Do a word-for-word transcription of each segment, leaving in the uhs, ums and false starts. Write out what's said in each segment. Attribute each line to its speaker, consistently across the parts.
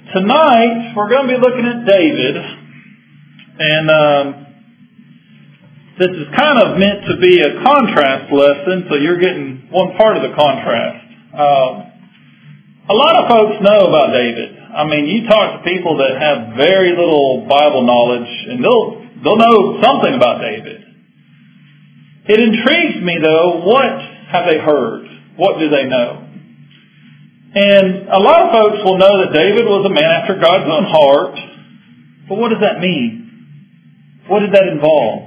Speaker 1: Tonight, we're going to be looking at David, and um, this is kind of meant to be a contrast lesson, so you're getting one part of the contrast. Um, a lot of folks know about David. I mean, you talk to people that have very little Bible knowledge, and they'll they'll know something about David. It intrigues me, though, what have they heard? What do they know? And a lot of folks will know that David was a man after God's own heart. But what does that mean? What did that involve?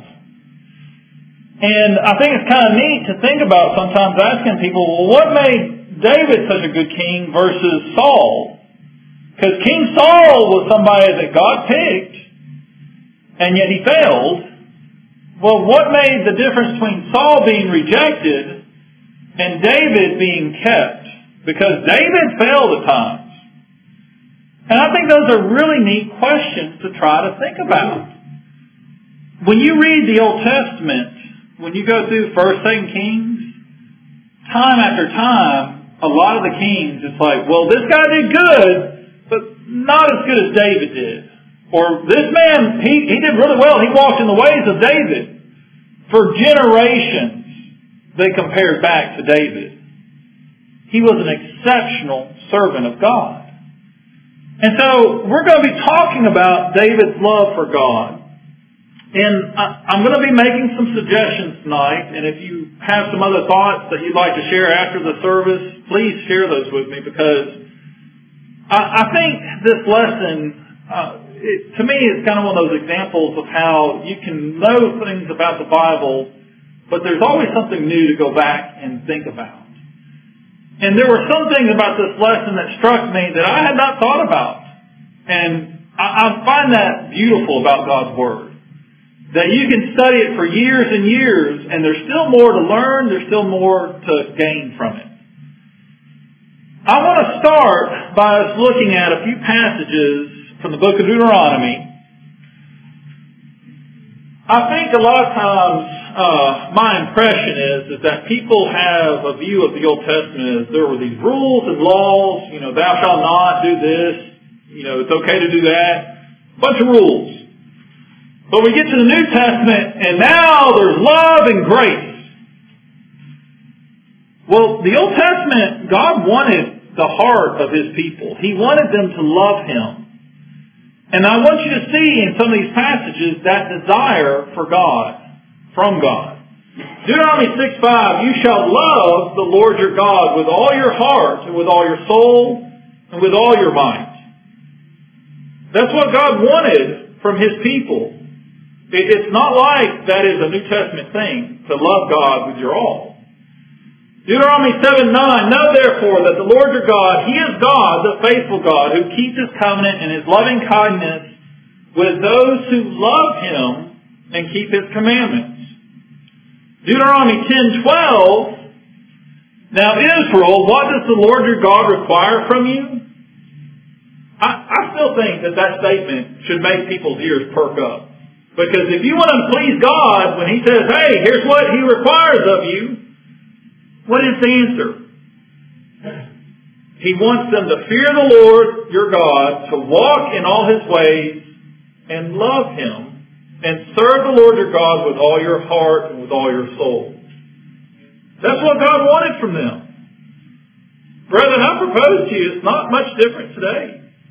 Speaker 1: And I think it's kind of neat to think about sometimes asking people, well, what made David such a good king versus Saul? Because King Saul was somebody that God picked, and yet he failed. Well, what made the difference between Saul being rejected and David being kept? Because David failed at times. And I think those are really neat questions to try to think about. When you read the Old Testament, when you go through First, Second Kings, time after time, a lot of the kings, it's like, well, this guy did good, but not as good as David did. Or this man, he, he did really well. He walked in the ways of David. For generations, they compared back to David. He was an exceptional servant of God. And so we're going to be talking about David's love for God. And I'm going to be making some suggestions tonight. And if you have some other thoughts that you'd like to share after the service, please share those with me, because I think this lesson, uh, it, to me, is kind of one of those examples of how you can know things about the Bible, but there's always something new to go back and think about. And there were some things about this lesson that struck me that I had not thought about. And I, I find that beautiful about God's Word. That you can study it for years and years, and there's still more to learn, there's still more to gain from it. I want to start by us looking at a few passages from the book of Deuteronomy. I think a lot of times Uh, my impression is, is that people have a view of the Old Testament as there were these rules and laws, you know, thou shalt not do this, you know, it's okay to do that, a bunch of rules. But we get to the New Testament, and now there's love and grace. Well, the Old Testament, God wanted the heart of His people. He wanted them to love Him. And I want you to see in some of these passages that desire for God. From God. Deuteronomy six five, you shall love the Lord your God with all your heart and with all your soul and with all your might. That's what God wanted from His people. It's not like that is a New Testament thing, to love God with your all. Deuteronomy seven nine, know therefore that the Lord your God, He is God, the faithful God, who keeps His covenant and His loving kindness with those who love Him and keep His commandments. Deuteronomy ten twelve, now Israel, what does the Lord your God require from you? I, I still think that that statement should make people's ears perk up. Because if you want to please God, when He says, hey, here's what He requires of you, what is the answer? He wants them to fear the Lord your God, to walk in all His ways, and love Him, and serve the Lord your God with all your heart and with all your soul. That's what God wanted from them. Brethren, I propose to you, it's not much different today.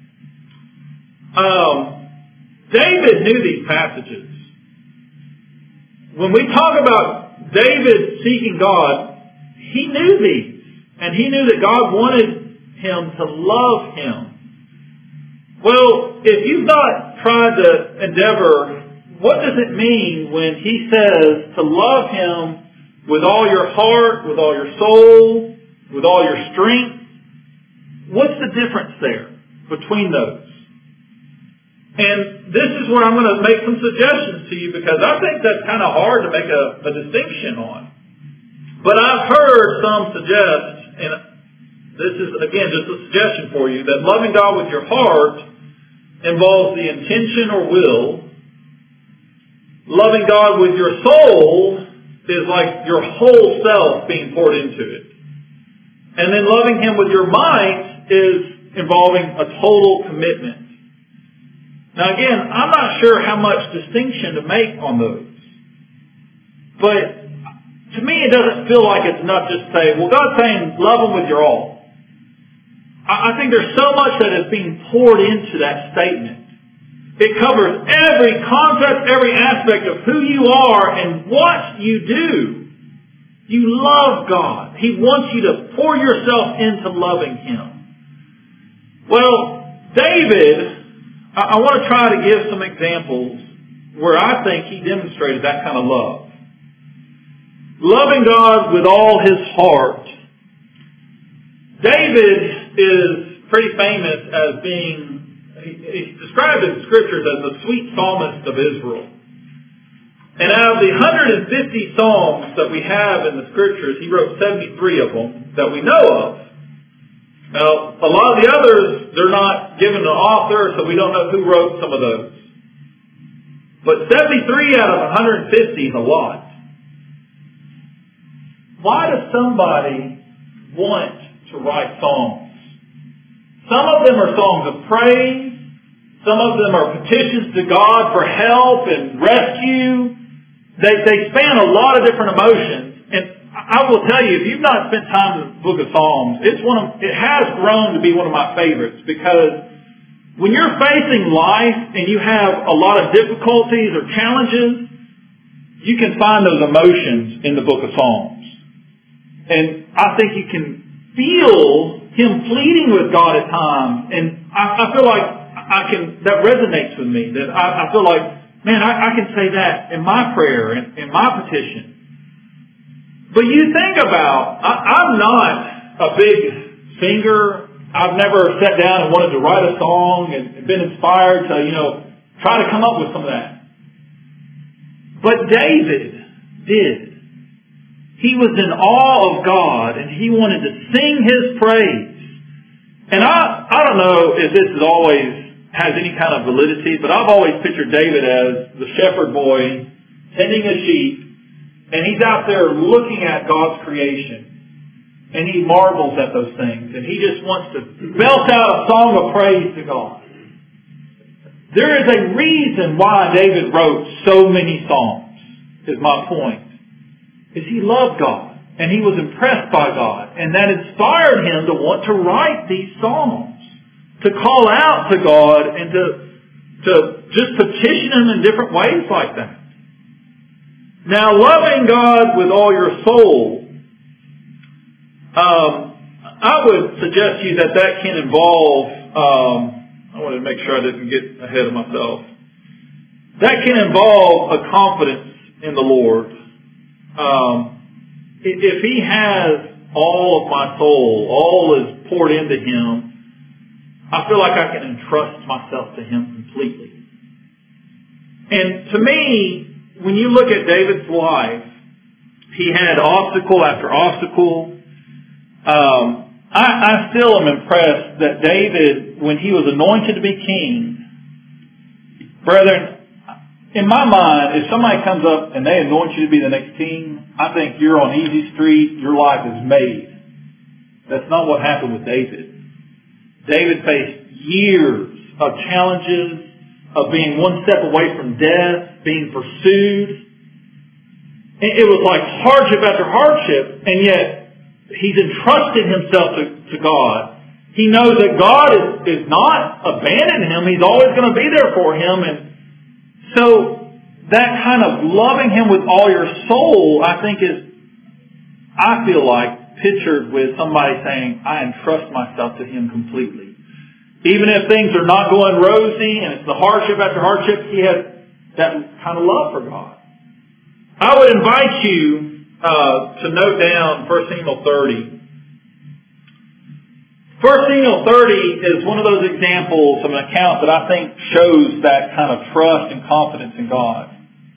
Speaker 1: Um, David knew these passages. When we talk about David seeking God, he knew these. And he knew that God wanted him to love Him. Well, if you've not tried to endeavor, what does it mean when He says to love Him with all your heart, with all your soul, with all your strength? What's the difference there between those? And this is where I'm going to make some suggestions to you, because I think that's kind of hard to make a, a distinction on. But I've heard some suggest, and this is, again, just a suggestion for you, that loving God with your heart involves the intention or will. Loving God with your soul is like your whole self being poured into it. And then loving Him with your might is involving a total commitment. Now again, I'm not sure how much distinction to make on those. But to me it doesn't feel like it's enough just to say, well, God's saying love them with your all. I think there's so much that is being poured into that statement. It covers every concept, every aspect of who you are and what you do. You love God. He wants you to pour yourself into loving Him. Well, David, I want to try to give some examples where I think he demonstrated that kind of love. Loving God with all his heart. David is pretty famous as being, he's described in the scriptures as the sweet psalmist of Israel. And out of the one hundred fifty songs that we have in the scriptures, he wrote seventy-three of them that we know of. Now, a lot of the others, they're not given an author, so we don't know who wrote some of those. But seventy-three out of one hundred fifty is a lot. Why does somebody want to write songs? Some of them are songs of praise. Some of them are petitions to God for help and rescue. They, they span a lot of different emotions. And I will tell you, if you've not spent time in the book of Psalms, it's one of, it has grown to be one of my favorites, because when you're facing life and you have a lot of difficulties or challenges, you can find those emotions in the book of Psalms. And I think you can feel him pleading with God at times. And I, I feel like I can, that resonates with me. That I, I feel like, man, I, I can say that in my prayer, in, in my petition. But you think about, I, I'm not a big singer. I've never sat down and wanted to write a song and been inspired to, you know, try to come up with some of that. But David did. He was in awe of God, and he wanted to sing his praise. And I, I don't know if this is always has any kind of validity, but I've always pictured David as the shepherd boy tending a sheep, and he's out there looking at God's creation, and he marvels at those things, and he just wants to belt out a song of praise to God. There is a reason why David wrote so many songs, is my point. Is he loved God, and he was impressed by God, and that inspired him to want to write these songs, to call out to God, and to, to just petition Him in different ways like that. Now, loving God with all your soul, um, I would suggest to you that that can involve, um, I wanted to make sure I didn't get ahead of myself, that can involve a confidence in the Lord. Um, if He has all of my soul, all is poured into Him, I feel like I can entrust myself to Him completely. And to me, when you look at David's life, he had obstacle after obstacle. Um, I, I still am impressed that David, when he was anointed to be king, brethren, in my mind, if somebody comes up and they anoint you to be the next king, I think you're on easy street, your life is made. That's not what happened with David. David faced years of challenges, of being one step away from death, being pursued. It was like hardship after hardship, and yet he's entrusted himself to, to God. He knows that God is, is not abandoning him. He's always going to be there for him, and so that kind of loving Him with all your soul, I think is, I feel like, pictured with somebody saying, I entrust myself to Him completely. Even if things are not going rosy and it's the hardship after hardship, he has that kind of love for God. I would invite you uh, to note down First Samuel thirty. First Samuel thirty is one of those examples of an account that I think shows that kind of trust and confidence in God.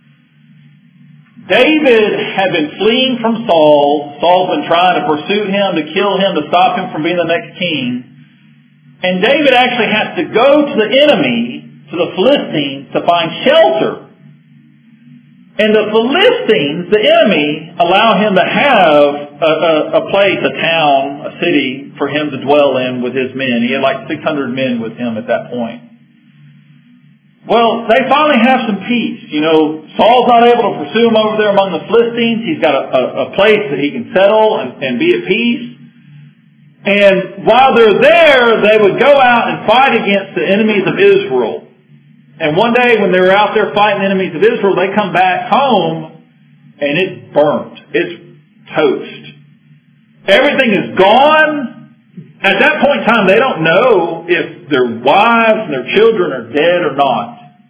Speaker 1: David had been fleeing from Saul. Saul's been trying to pursue him, to kill him, to stop him from being the next king. And David actually has to go to the enemy, to the Philistines, to find shelter. And the Philistines, the enemy, allow him to have a, a, a place, a town, a city for him to dwell in with his men. He had like six hundred men with him at that point. Well, they finally have some peace. You know, Saul's not able to pursue him over there among the Philistines. He's got a, a, a place that he can settle and, and be at peace. And while they're there, they would go out and fight against the enemies of Israel. And one day when they were out there fighting the enemies of Israel, they come back home and it's burnt. It's toast. Everything is gone. At that point in time, they don't know if their wives and their children are dead or not.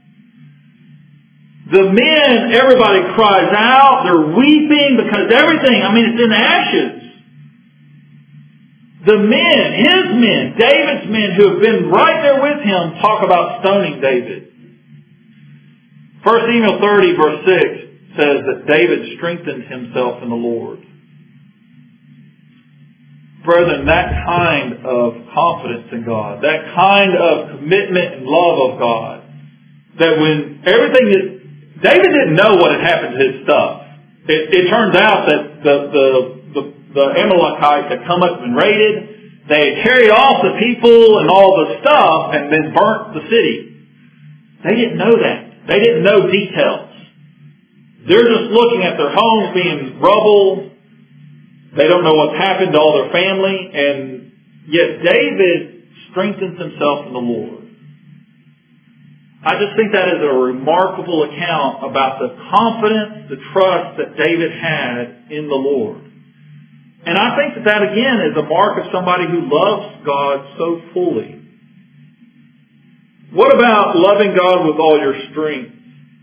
Speaker 1: The men, everybody cries out. They're weeping because everything, I mean, it's in ashes. The men, his men, David's men who have been right there with him talk about stoning David. First Samuel thirty verse six says that David strengthened himself in the Lord. Brethren, that kind of confidence in God, that kind of commitment and love of God, that when everything is, David didn't know what had happened to his stuff. It, it turns out that the, the, the, the Amalekites had come up and raided. They had carried off the people and all the stuff and then burnt the city. They didn't know that. They didn't know details. They're just looking at their homes being rubble. They don't know what's happened to all their family. And yet David strengthens himself in the Lord. I just think that is a remarkable account about the confidence, the trust that David had in the Lord. And I think that that again is a mark of somebody who loves God so fully. What about loving God with all your strength?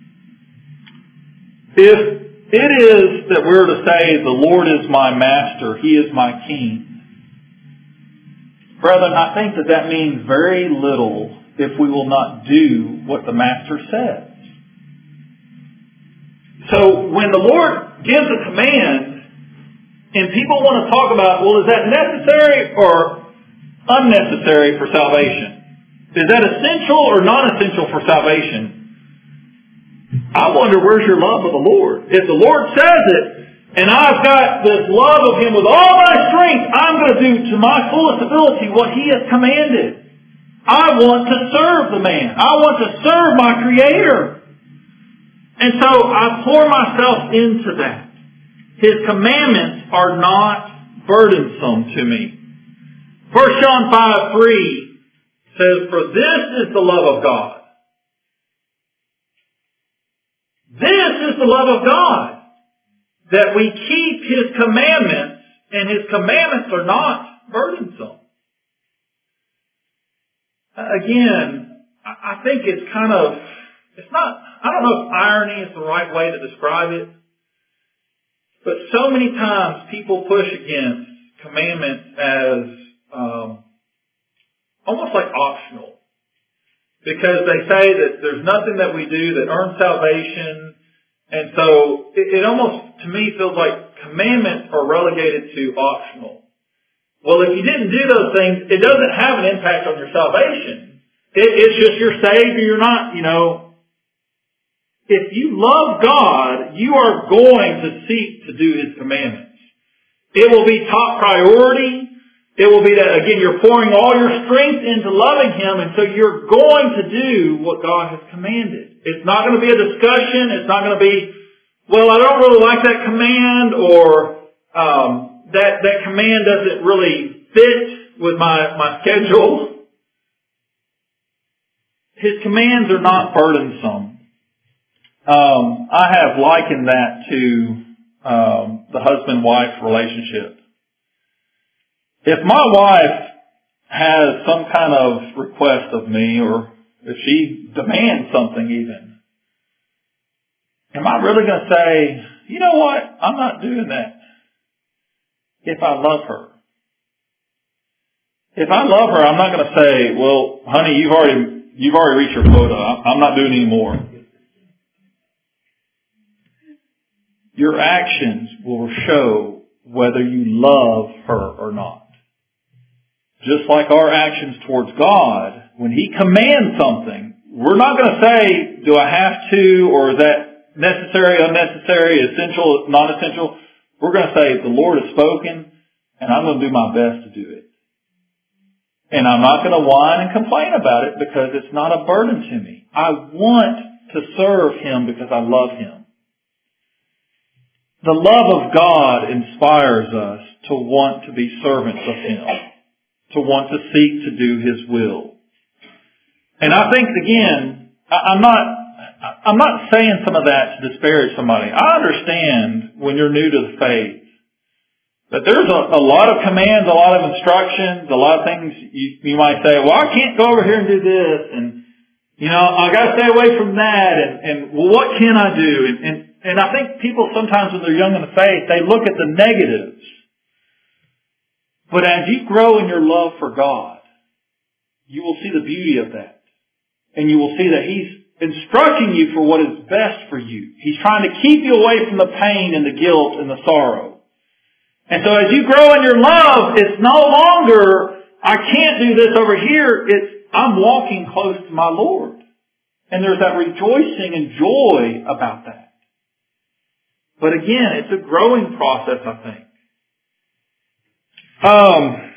Speaker 1: If it is that we're to say, the Lord is my master, He is my king. Brethren, I think that that means very little if we will not do what the master says. So when the Lord gives a command, and people want to talk about, well, is that necessary or unnecessary for salvation? Is that essential or non-essential for salvation? I wonder, where's your love of the Lord? If the Lord says it, and I've got this love of Him with all my strength, I'm going to do to my fullest ability what He has commanded. I want to serve the man. I want to serve my Creator. And so I pour myself into that. His commandments are not burdensome to me. First John five three says, for this is the love of God. This is the love of God, that we keep His commandments, and His commandments are not burdensome. Again, I think it's kind of, it's not, I don't know if irony is the right way to describe it, but so many times people push against commandments as um, almost like optional. Because they say that there's nothing that we do that earns salvation. And so it, it almost, to me, feels like commandments are relegated to optional. Well, if you didn't do those things, it doesn't have an impact on your salvation. It, it's just you're saved or you're not, you know. If you love God, you are going to seek to do His commandments. It will be top priority. It will be that, again, you're pouring all your strength into loving Him, and so you're going to do what God has commanded. It's not going to be a discussion. It's not going to be, well, I don't really like that command, or um, that that command doesn't really fit with my, my schedule. His commands are not burdensome. Um, I have likened that to um, the husband-wife relationship. If my wife has some kind of request of me, or if she demands something even, am I really going to say, you know what, I'm not doing that if I love her? If I love her, I'm not going to say, well, honey, you've already, you've already reached your quota. I'm not doing any more. Your actions will show whether you love her or not. Just like our actions towards God, when He commands something, we're not going to say, do I have to, or is that necessary, unnecessary, essential, non-essential. We're going to say, the Lord has spoken, and I'm going to do my best to do it. And I'm not going to whine and complain about it because it's not a burden to me. I want to serve Him because I love Him. The love of God inspires us to want to be servants of Him, to want to seek to do His will. And I think, again, I'm not, I'm not saying some of that to disparage somebody. I understand when you're new to the faith that there's a, a lot of commands, a lot of instructions, a lot of things you, you might say, well, I can't go over here and do this, and, you know, I got to stay away from that, and, and well, what can I do? And, and And I think people sometimes when they're young in the faith, they look at the negatives. But as you grow in your love for God, you will see the beauty of that. And you will see that He's instructing you for what is best for you. He's trying to keep you away from the pain and the guilt and the sorrow. And so as you grow in your love, it's no longer, I can't do this over here. It's, I'm walking close to my Lord. And there's that rejoicing and joy about that. But again, it's a growing process, I think. Um,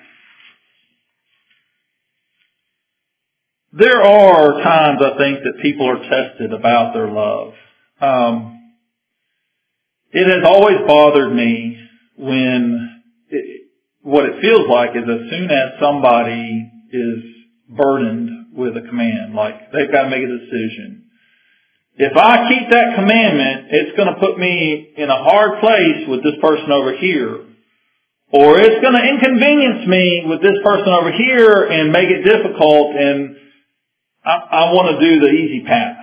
Speaker 1: there are times, I think, that people are tested about their love. Um, it has always bothered me when it, what it feels like is as soon as somebody is burdened with a command, like they've got to make a decision. If I keep that commandment, it's going to put me in a hard place with this person over here. Or it's going to inconvenience me with this person over here and make it difficult, and I, I want to do the easy path.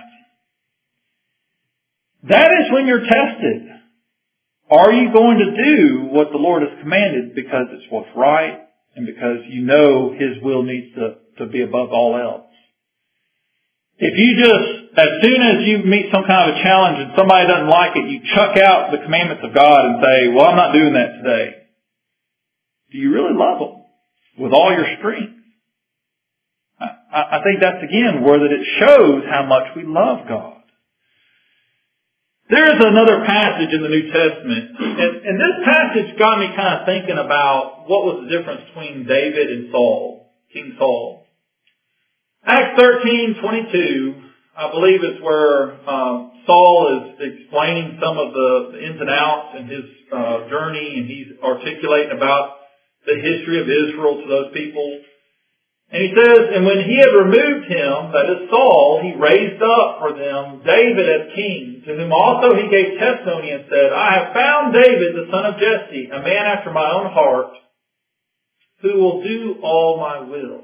Speaker 1: That is when you're tested. Are you going to do what the Lord has commanded because it's what's right and because you know His will needs to, to be above all else? If you just, as soon as you meet some kind of a challenge and somebody doesn't like it, you chuck out the commandments of God and say, well, I'm not doing that today. Do you really love them with all your strength? I, I think that's, again, where that it shows how much we love God. There is another passage in the New Testament, and, and this passage got me kind of thinking about what was the difference between David and Saul, King Saul. Acts thirteen twenty-two, I believe it's where um, Saul is explaining some of the, the ins and outs in his uh, journey, and he's articulating about the history of Israel to those people. And he says, and when he had removed him, that is Saul, he raised up for them David as king, to whom also he gave testimony and said, I have found David, the son of Jesse, a man after my own heart, who will do all my will.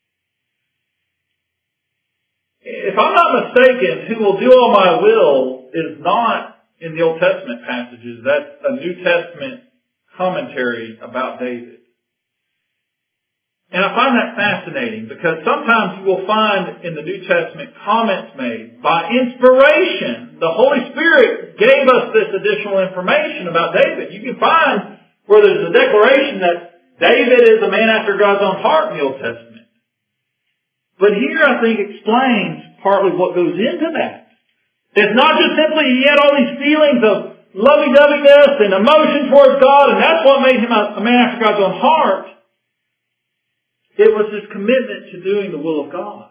Speaker 1: If I'm not mistaken, who will do all my will is not in the Old Testament passages. That's a New Testament commentary about David. And I find that fascinating because sometimes you will find in the New Testament comments made by inspiration. The Holy Spirit gave us this additional information about David. You can find where there's a declaration that David is a man after God's own heart in the Old Testament. But here I think explains partly what goes into that. It's not just simply he had all these feelings of lovey-doveyness and emotion towards God, and that's what made him a, a man after God's own heart. It was his commitment to doing the will of God.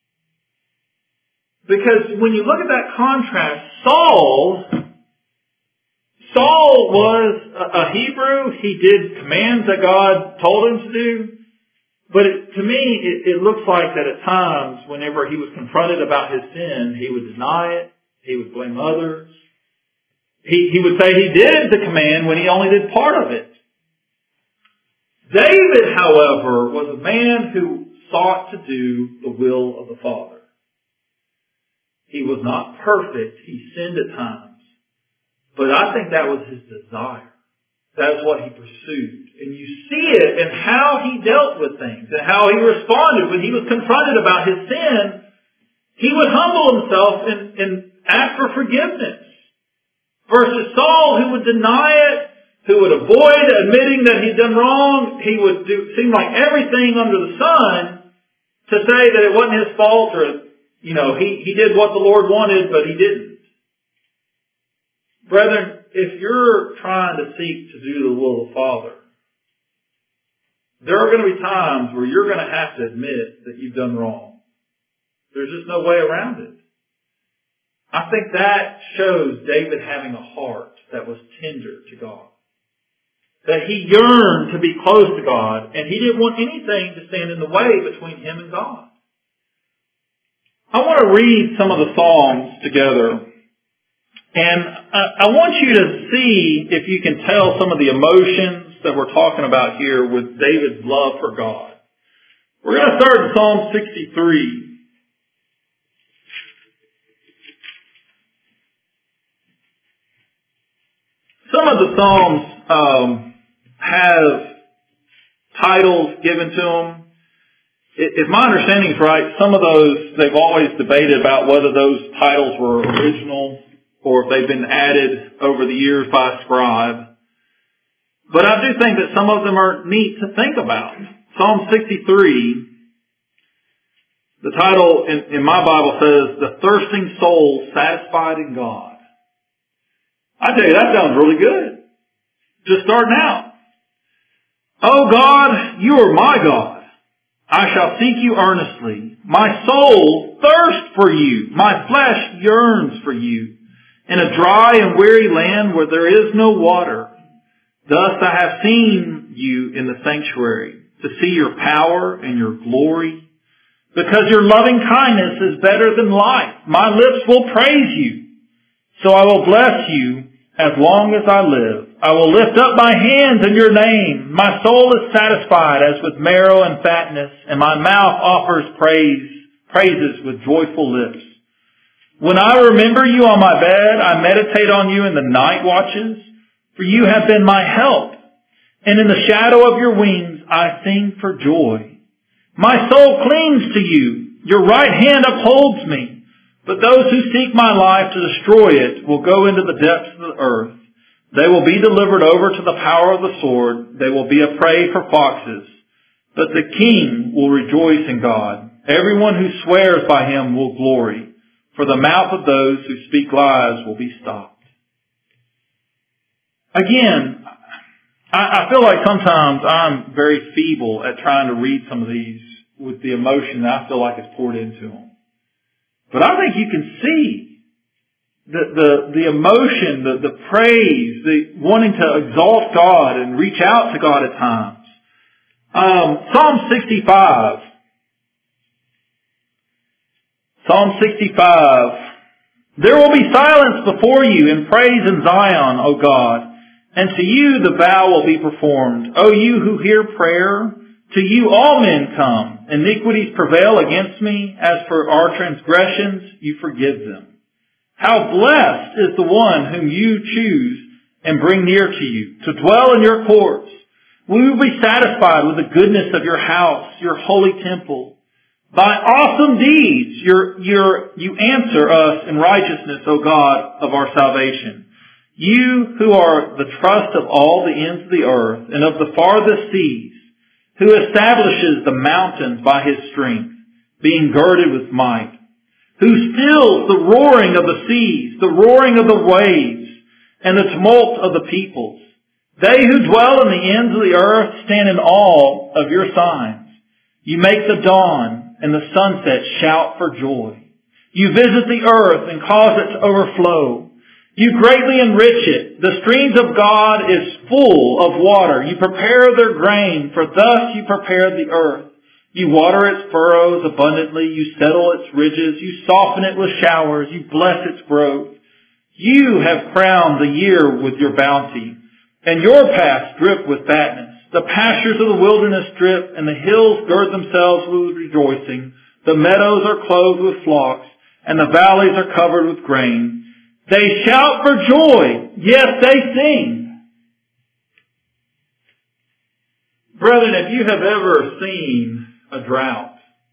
Speaker 1: Because when you look at that contrast, Saul, Saul was a Hebrew. He did commands that God told him to do. But it, to me, it, it looks like that at times, whenever he was confronted about his sin, he would deny it. He would blame others. He, he would say he did the command when he only did part of it. David, however, was a man who sought to do the will of the Father. He was not perfect. He sinned at times. But I think that was his desire. That is what he pursued. And you see it in how he dealt with things and how he responded when he was confronted about his sin. He would humble himself and, and ask for forgiveness. Versus Saul, who would deny it, who would avoid admitting that he'd done wrong. He would do seem like everything under the sun to say that it wasn't his fault, or, you know, he, he did what the Lord wanted, but he didn't. Brethren, if you're trying to seek to do the will of the Father, there are going to be times where you're going to have to admit that you've done wrong. There's just no way around it. I think that shows David having a heart that was tender to God. That he yearned to be close to God, and he didn't want anything to stand in the way between him and God. I want to read some of the Psalms together. And I want you to see if you can tell some of the emotions that we're talking about here with David's love for God. We're going to start in Psalm sixty-three. Some of the Psalms um, have titles given to them. If my understanding is right, some of those, they've always debated about whether those titles were original or if they've been added over the years by a scribe. But I do think that some of them are neat to think about. Psalm sixty-three, the title in, in my Bible says, "The Thirsting Soul Satisfied in God." I tell you, that sounds really good. Just starting out. "Oh God, you are my God. I shall seek you earnestly. My soul thirsts for you. My flesh yearns for you. In a dry and weary land where there is no water. Thus I have seen you in the sanctuary, to see your power and your glory. Because your loving kindness is better than life. My lips will praise you. So I will bless you as long as I live. I will lift up my hands in your name. My soul is satisfied as with marrow and fatness, and my mouth offers praise, praises with joyful lips. When I remember you on my bed, I meditate on you in the night watches, for you have been my help. And in the shadow of your wings, I sing for joy. My soul clings to you. Your right hand upholds me. But those who seek my life to destroy it will go into the depths of the earth. They will be delivered over to the power of the sword. They will be a prey for foxes. But the king will rejoice in God. Everyone who swears by him will glory. For the mouth of those who speak lies will be stopped." Again, I, I feel like sometimes I'm very feeble at trying to read some of these with the emotion that I feel like is poured into them. But I think you can see the, the, the emotion, the, the praise, the wanting to exalt God and reach out to God at times. Um, Psalm sixty-five. Psalm sixty-five. "There will be silence before you and praise in Zion, O God. And to you the vow will be performed. O you who hear prayer, to you all men come. Iniquities prevail against me. As for our transgressions, you forgive them. How blessed is the one whom you choose and bring near to you, to dwell in your courts. We will be satisfied with the goodness of your house, your holy temple. By awesome deeds, your, your, you answer us in righteousness, O God of our salvation. You who are the trust of all the ends of the earth and of the farthest seas, who establishes the mountains by his strength, being girded with might, who stills the roaring of the seas, the roaring of the waves, and the tumult of the peoples. They who dwell in the ends of the earth stand in awe of your signs. You make the dawn and the sunset shout for joy. You visit the earth and cause it to overflow. You greatly enrich it. The streams of God is full of water. You prepare their grain, for thus you prepare the earth. You water its furrows abundantly. You settle its ridges. You soften it with showers. You bless its growth. You have crowned the year with your bounty, and your paths drip with fatness. The pastures of the wilderness drip, and the hills gird themselves with rejoicing. The meadows are clothed with flocks, and the valleys are covered with grain. They shout for joy. Yes, they sing. Brethren, if you have ever seen a drought,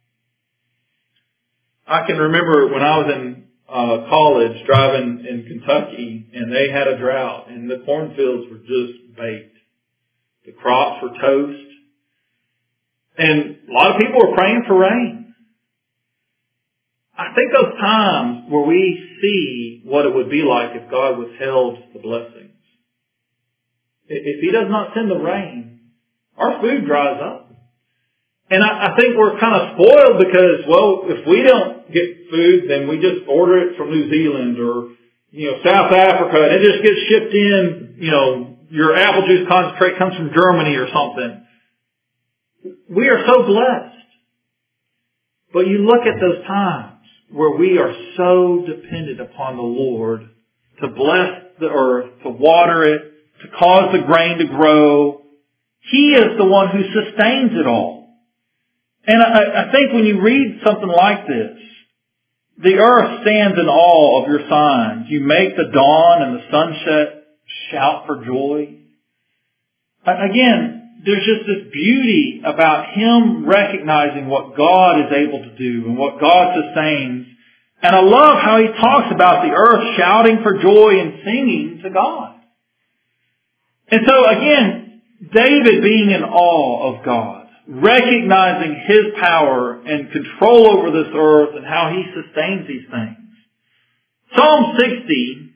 Speaker 1: I can remember when I was in uh, college driving in Kentucky, and they had a drought, and the cornfields were just baked. The crops were toast. And a lot of people were praying for rain. I think those times where we see what it would be like if God withheld the blessings. If He does not send the rain, our food dries up. And I, I think we're kind of spoiled because, well, if we don't get food, then we just order it from New Zealand or, you know, South Africa, and it just gets shipped in, you know, your apple juice concentrate comes from Germany or something. We are so blessed. But you look at those times where we are so dependent upon the Lord to bless the earth, to water it, to cause the grain to grow. He is the one who sustains it all. And I, I think when you read something like this, the earth stands in awe of your signs. You make the dawn and the sunset shout for joy. Again, there's just this beauty about Him recognizing what God is able to do and what God sustains. And I love how He talks about the earth shouting for joy and singing to God. And so again, David being in awe of God, recognizing His power and control over this earth and how He sustains these things. Psalm sixty,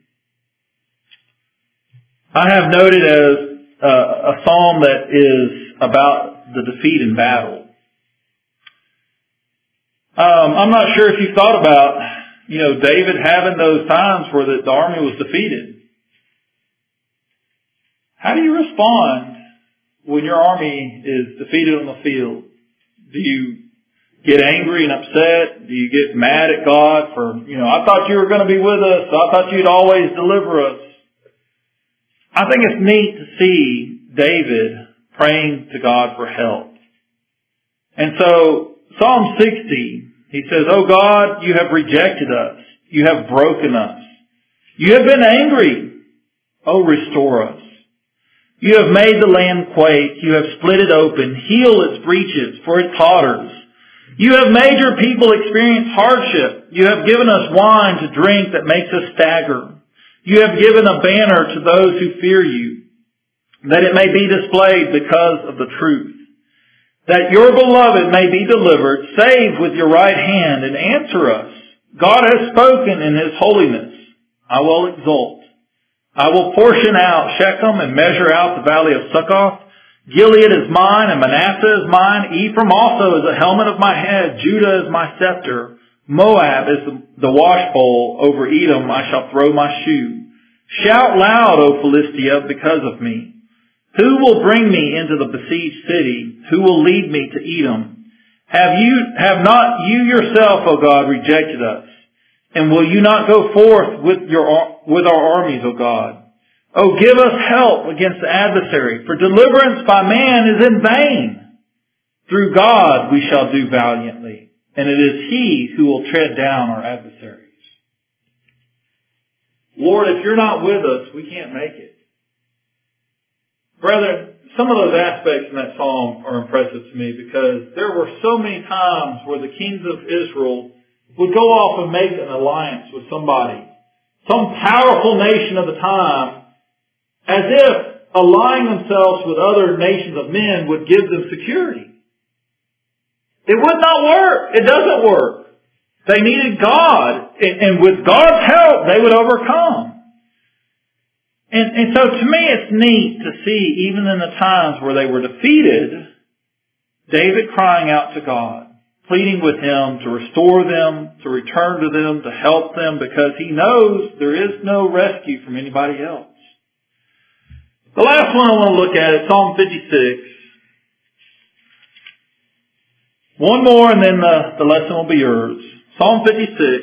Speaker 1: I have noted as uh, a psalm that is about the defeat in battle. Um, I'm not sure if you've thought about, you know, David having those times where the, the army was defeated. How do you respond when your army is defeated on the field? Do you get angry and upset? Do you get mad at God for, you know, I thought you were going to be with us. I thought you'd always deliver us. I think it's neat to see David praying to God for help. And so Psalm sixty, he says, "Oh God, you have rejected us. You have broken us. You have been angry. Oh, restore us. You have made the land quake. You have split it open. Heal its breaches, for it totters. You have made your people experience hardship. You have given us wine to drink that makes us stagger. You have given a banner to those who fear you, that it may be displayed because of the truth. That your beloved may be delivered. Save with your right hand and answer us. God has spoken in His holiness. I will exult. I will portion out Shechem and measure out the valley of Succoth. Gilead is mine and Manasseh is mine. Ephraim also is a helmet of my head. Judah is my scepter. Moab is the washbowl. Over Edom I shall throw my shoe. Shout loud, O Philistia, because of me. Who will bring me into the besieged city? Who will lead me to Edom? Have you, have not you yourself, O God, rejected us? And will you not go forth with your, with our armies, O God? Oh, give us help against the adversary, for deliverance by man is in vain. Through God we shall do valiantly, and it is He who will tread down our adversaries. Lord, if you're not with us, we can't make it. Brethren, some of those aspects in that psalm are impressive to me because there were so many times where the kings of Israel would go off and make an alliance with somebody, some powerful nation of the time, as if allying themselves with other nations of men would give them security. It would not work. It doesn't work. They needed God, and with God's help, they would overcome. And, and so to me, it's neat to see, even in the times where they were defeated, David crying out to God, pleading with Him to restore them, to return to them, to help them, because he knows there is no rescue from anybody else. The last one I want to look at is Psalm fifty-six. One more and then the, the lesson will be yours. Psalm fifty-six.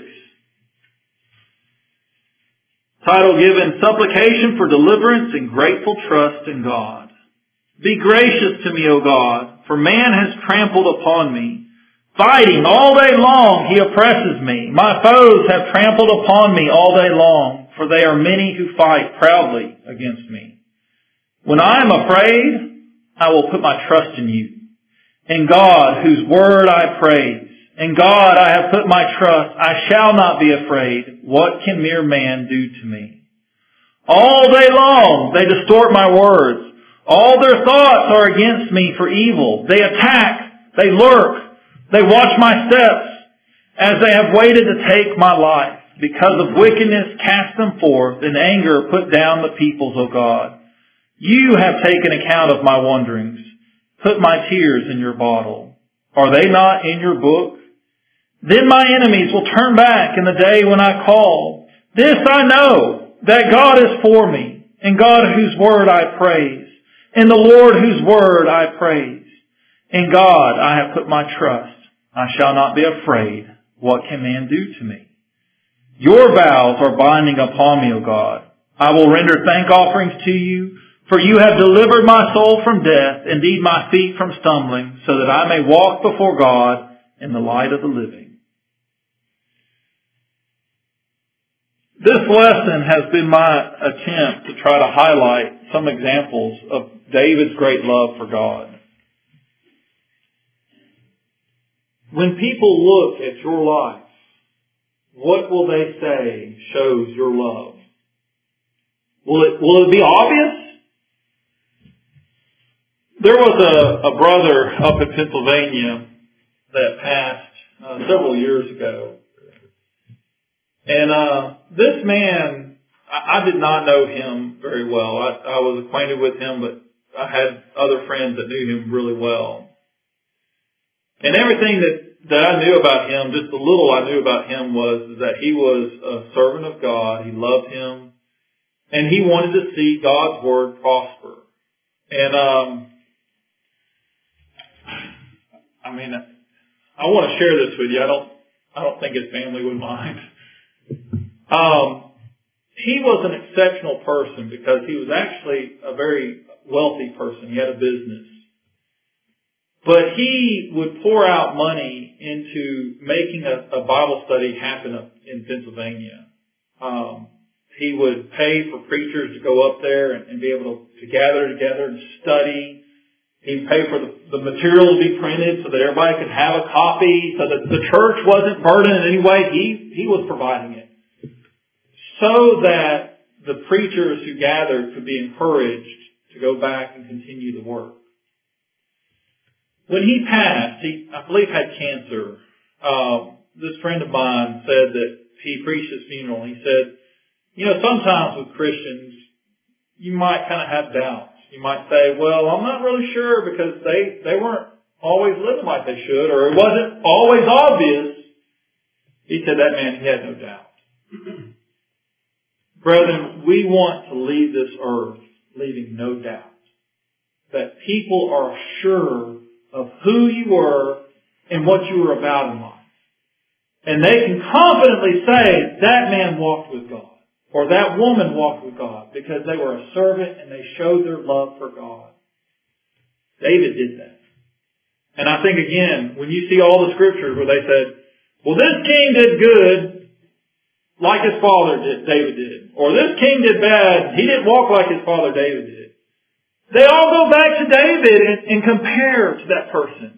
Speaker 1: Title given, Supplication for Deliverance and Grateful Trust in God. Be gracious to me, O God, for man has trampled upon me. Fighting all day long, he oppresses me. My foes have trampled upon me all day long, for they are many who fight proudly against me. When I am afraid, I will put my trust in you. In God, whose word I praise. In God I have put my trust. I shall not be afraid. What can mere man do to me? All day long they distort my words. All their thoughts are against me for evil. They attack. They lurk. They watch my steps. as they have waited to take my life. Because of wickedness cast them forth, in anger put down the peoples, O God. You have taken account of my wanderings. Put my tears in your bottle. Are they not in your book? Then my enemies will turn back in the day when I call. This I know, that God is for me, and God whose word I praise, and the Lord whose word I praise. In God I have put my trust. I shall not be afraid. What can man do to me? Your vows are binding upon me, O God. I will render thank offerings to you, for you have delivered my soul from death, indeed my feet from stumbling, so that I may walk before God in the light of the living. This lesson has been my attempt to try to highlight some examples of David's great love for God. When people look at your life, what will they say shows your love? Will it, will it be obvious? There was a, a brother up in Pennsylvania that passed uh, several years ago. And uh, this man, I, I did not know him very well. I, I was acquainted with him, but I had other friends that knew him really well. And everything that that I knew about him, just the little I knew about him, was that he was a servant of God. He loved him. And he wanted to see God's word prosper. And, um, I mean, I want to share this with you. I don't, I don't think his family would mind. Um, he was an exceptional person because he was actually a very wealthy person. He had a business. But he would pour out money into making a, a Bible study happen up in Pennsylvania. Um, he would pay for preachers to go up there and, and be able to, to gather together and study. He'd pay for the, the material to be printed so that everybody could have a copy, so that the church wasn't burdened in any way. He, he was providing it. So that the preachers who gathered could be encouraged to go back and continue the work. When he passed, he, I believe, had cancer. Um, this friend of mine said that he preached his funeral. He said, you know, sometimes with Christians, you might kind of have doubts. You might say, well, I'm not really sure because they, they weren't always living like they should, or it wasn't always obvious. He said that man, he had no doubt. Brethren, we want to leave this earth leaving no doubt that people are sure of who you were and what you were about in life. And they can confidently say that man walked with God or that woman walked with God because they were a servant and they showed their love for God. David did that. And I think again, when you see all the scriptures where they said, well, this king did good like his father did, David did. Or this king did bad, he didn't walk like his father David did. They all go back to David and, and compare to that person.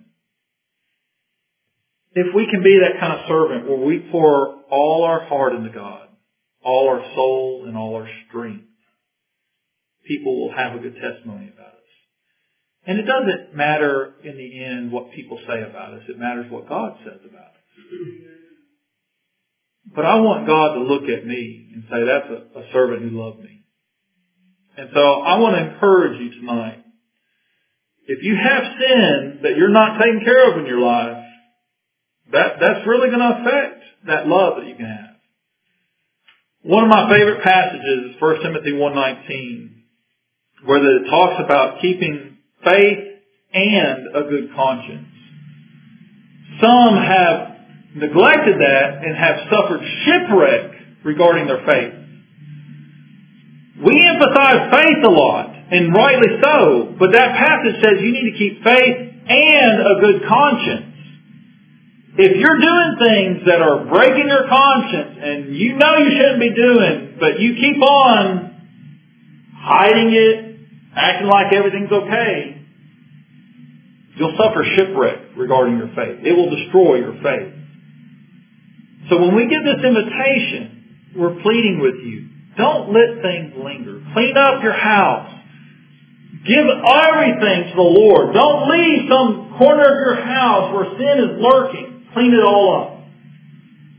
Speaker 1: If we can be that kind of servant where we pour all our heart into God, all our soul and all our strength, people will have a good testimony about us. And it doesn't matter in the end what people say about us. It matters what God says about us. But I want God to look at me and say, that's a, a servant who loved me. And so I want to encourage you tonight. If you have sin that you're not taking care of in your life, that, that's really going to affect that love that you can have. One of my favorite passages is First Timothy one nineteen, where it talks about keeping faith and a good conscience. Some have neglected that and have suffered shipwreck regarding their faith. We emphasize faith a lot, and rightly so, but that passage says you need to keep faith and a good conscience. If you're doing things that are breaking your conscience and you know you shouldn't be doing, but you keep on hiding it, acting like everything's okay, you'll suffer shipwreck regarding your faith. It will destroy your faith. So when we give this invitation, we're pleading with you. Don't let things linger. Clean up your house. Give everything to the Lord. Don't leave some corner of your house where sin is lurking. Clean it all up.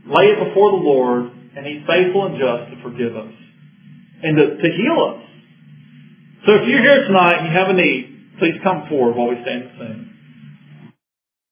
Speaker 1: lay it before the Lord, and He's faithful and just to forgive us and to, to heal us. So if you're here tonight and you have a need, please come forward while we stand and sing.